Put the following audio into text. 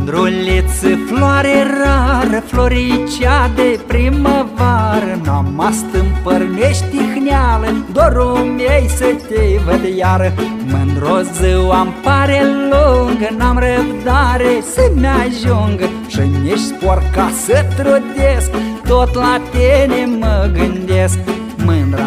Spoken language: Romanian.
Mândruliță, floare rară, floricea de primăvară, n-am stâmpărnești tihneală, dorul mi-ei să te văd iară. Mândr-o ziua-mi pare lungă, n-am răbdare să-mi ajungă, și nici spor ca să trudesc, tot la tine mă gândesc. Mândra